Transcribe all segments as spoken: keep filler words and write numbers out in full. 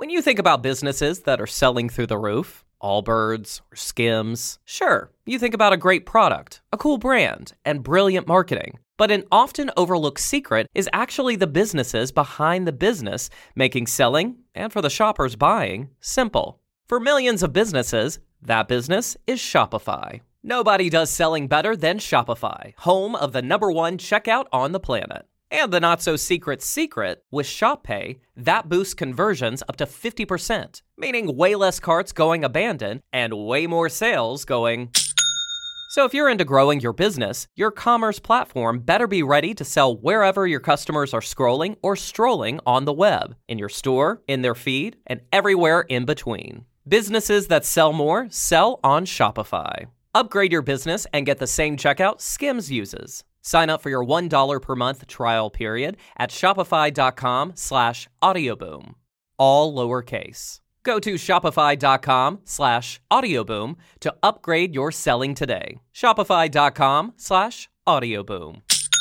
When you think about businesses that are selling through the roof, Allbirds or Skims, sure, you think about a great product, a cool brand, and brilliant marketing. But an often overlooked secret is actually the businesses behind the business, making selling, and for the shoppers buying, simple. For millions of businesses, that business is Shopify. Nobody does selling better than Shopify, home of the number one checkout on the planet. And the not-so-secret secret, with Shop Pay, that boosts conversions up to fifty percent, meaning way less carts going abandoned and way more sales going... So if you're into growing your business, your commerce platform better be ready to sell wherever your customers are scrolling or strolling on the web, in your store, in their feed, and everywhere in between. Businesses that sell more sell on Shopify. Upgrade your business and get the same checkout Skims uses. Sign up for your one dollar per month trial period at shopify.com slash audioboom. All lowercase. Go to shopify.com slash audioboom to upgrade your selling today. Shopify.com slash audioboom.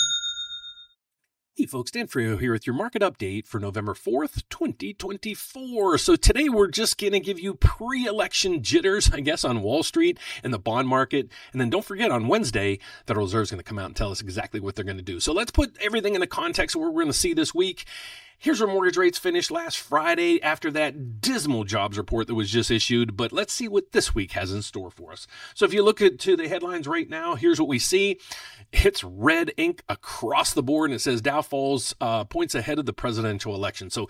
Hey folks, Dan Frio here with your market update for November fourth, twenty twenty-four. So today we're just going to give you pre-election jitters, I guess, on Wall Street and the bond market. And then don't forget, on Wednesday, Federal Reserve is going to come out and tell us exactly what they're going to do. So let's put everything in the context of what we're going to see this week. Here's where mortgage rates finished last Friday after that dismal jobs report that was just issued. But let's see what this week has in store for us. So if you look at to the headlines right now, here's what we see. It's red ink across the board, and it says Dow falls uh, points ahead of the presidential election. So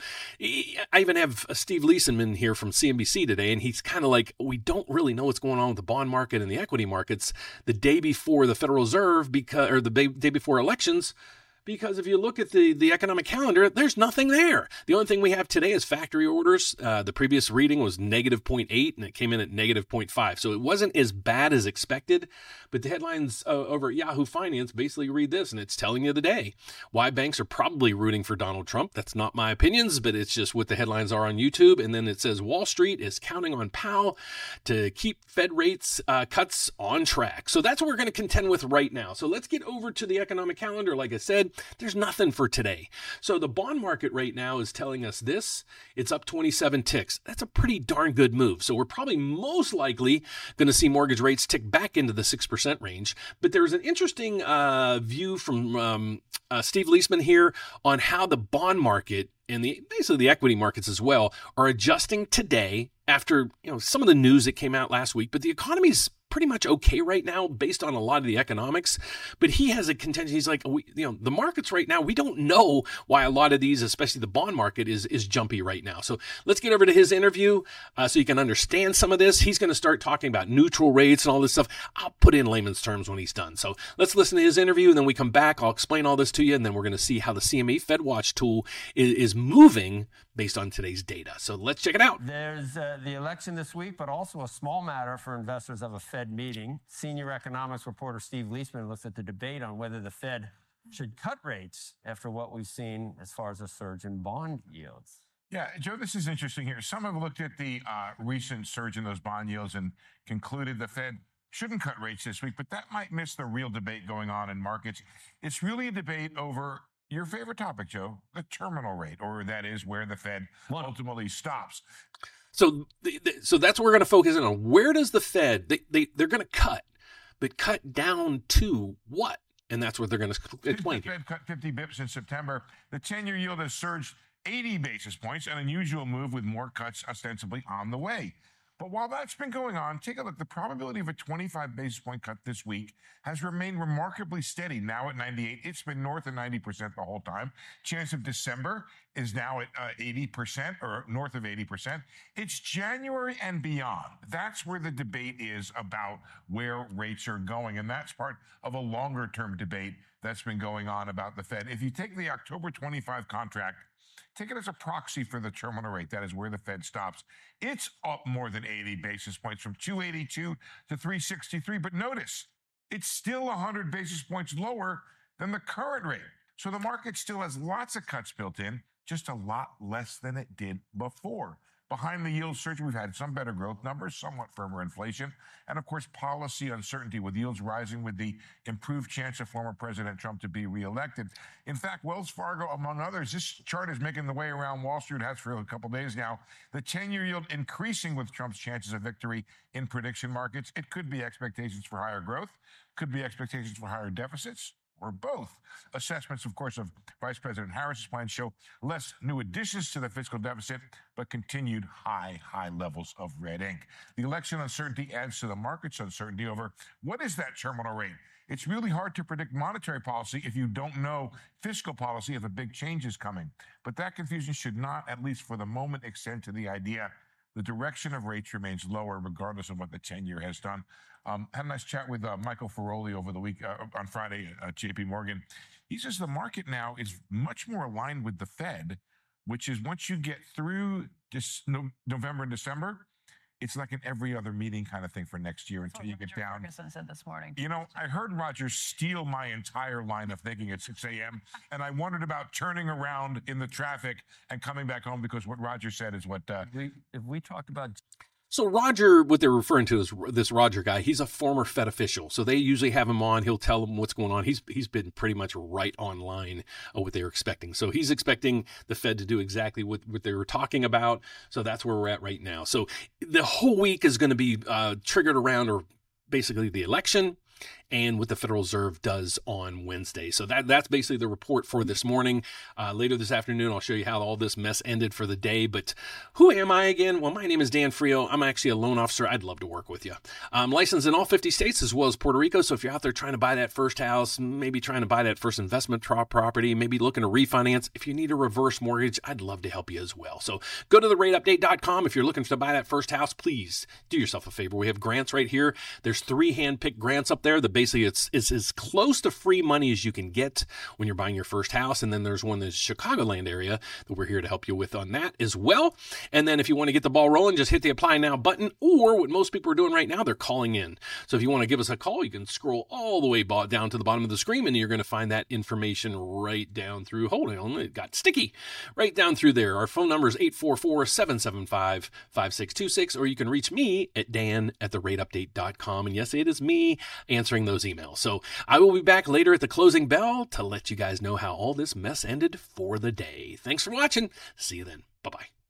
I even have Steve Leisman here from C N B C today, and he's kind of like, we don't really know what's going on with the bond market and the equity markets the day before the Federal Reserve, because or the day before elections. Because if you look at the, the economic calendar, there's nothing there. The only thing we have today is factory orders. Uh, the previous reading was negative zero point eight, and it came in at negative zero point five. So it wasn't as bad as expected. But the headlines uh, over at Yahoo Finance basically read this, and it's telling you the day. Why banks are probably rooting for Donald Trump. That's not my opinions, but it's just what the headlines are on YouTube. And then it says Wall Street is counting on Powell to keep Fed rates uh, cuts on track. So that's what we're going to contend with right now. So let's get over to the economic calendar. Like I said, there's nothing for today. So the bond market right now is telling us this. It's up twenty-seven ticks. That's a pretty darn good move. So we're probably most likely going to see mortgage rates tick back into the six percent range. But there's an interesting uh, view from um, uh, Steve Leisman here on how the bond market and the basically the equity markets as well are adjusting today after, you know, some of the news that came out last week. But the economy's pretty much okay right now based on a lot of the economics. But he has a contention. He's like, we, you know, the markets right now, we don't know why a lot of these, especially the bond market, is is jumpy right now. So let's get over to his interview uh, so you can understand some of this. He's going to start talking about neutral rates and all this stuff. I'll put in layman's terms when he's done. So let's listen to his interview, and then we come back. I'll explain all this to you, and then we're going to see how the C M E FedWatch tool is, is moving based on today's data. So let's check it out. There's uh, the election this week, but also a small matter for investors of a Fed meeting. Senior economics reporter Steve Leisman looks at the debate on whether the Fed should cut rates after what we've seen as far as a surge in bond yields. Yeah, Joe, this is interesting here. Some have looked at the uh, recent surge in those bond yields and concluded the Fed shouldn't cut rates this week, but that might miss the real debate going on in markets. It's really a debate over your favorite topic, Joe, the terminal rate, or that is where the Fed ultimately stops. So, so that's what we're going to focus in on. Where does the Fed, they, they, they're going to cut, but cut down to what? And that's what they're going to explain. The Fed cut fifty bips in September. The ten-year yield has surged eighty basis points, an unusual move with more cuts ostensibly on the way. But while that's been going on, take a look. The probability of a twenty-five basis point cut this week has remained remarkably steady, now at ninety-eight. It's been north of ninety percent the whole time. Chance of December is now at uh, eighty percent or north of eighty percent. It's January and beyond. That's where the debate is about where rates are going. And that's part of a longer term debate that's been going on about the Fed. If you take the October twenty-five contract, take it as a proxy for the terminal rate. That is where the Fed stops. It's up more than eighty basis points from two eighty-two to three sixty-three. But notice, it's still one hundred basis points lower than the current rate. So the market still has lots of cuts built in, just a lot less than it did before. Behind the yield surge, we've had some better growth numbers, somewhat firmer inflation, and of course, policy uncertainty with yields rising with the improved chance of former President Trump to be reelected. In fact, Wells Fargo, among others, this chart is making the way around Wall Street, has for a couple days now. The ten-year yield increasing with Trump's chances of victory in prediction markets. It could be expectations for higher growth, could be expectations for higher deficits, or both. Assessments, of course, of Vice President Harris's plans show less new additions to the fiscal deficit, but continued high, high levels of red ink. The election uncertainty adds to the market's uncertainty over what is that terminal rate. It's really hard to predict monetary policy if you don't know fiscal policy if a big change is coming. But that confusion should not, at least for the moment, extend to the idea the direction of rates remains lower regardless of what the ten-year has done. Um, had a nice chat with uh, Michael Feroli over the week, uh, on Friday at J P Morgan. He says the market now is much more aligned with the Fed, which is once you get through this no, November and December, it's like an every other meeting kind of thing for next year until you get Roger down. Ferguson said this morning. You know, I heard Roger steal my entire line of thinking at six a.m. and I wondered about turning around in the traffic and coming back home because what Roger said is what... Uh, We, if we talked about So Roger, what they're referring to is this Roger guy. He's a former Fed official, so they usually have him on. He'll tell them what's going on. He's he's been pretty much right on line of what they were expecting. So he's expecting the Fed to do exactly what, what they were talking about. So that's where we're at right now. So the whole week is going to be uh, triggered around, or basically the election, and what the Federal Reserve does on Wednesday. So that that's basically the report for this morning. Uh, later this afternoon, I'll show you how all this mess ended for the day. But who am I again? Well, my name is Dan Frio. I'm actually a loan officer. I'd love to work with you. I'm licensed in all fifty states as well as Puerto Rico. So if you're out there trying to buy that first house, maybe trying to buy that first investment property, maybe looking to refinance, if you need a reverse mortgage, I'd love to help you as well. So go to the rate update dot com. If you're looking to buy that first house, please do yourself a favor. We have grants right here. There's three hand-picked grants up there that basically it's is as close to free money as you can get when you're buying your first house. And then there's one in the Chicagoland area that we're here to help you with on that as well. And then if you want to get the ball rolling, just hit the apply now button, or what most people are doing right now, they're calling in. So if you want to give us a call, you can scroll all the way down to the bottom of the screen and you're going to find that information right down through. Hold on, it got sticky. Right down through there. Our phone number is eight four four, seven seven five, five six two six, or you can reach me at dan at the rate update dot com. And yes, it is me answering those emails. So I will be back later at the closing bell to let you guys know how all this mess ended for the day. Thanks for watching. See you then. Bye-bye.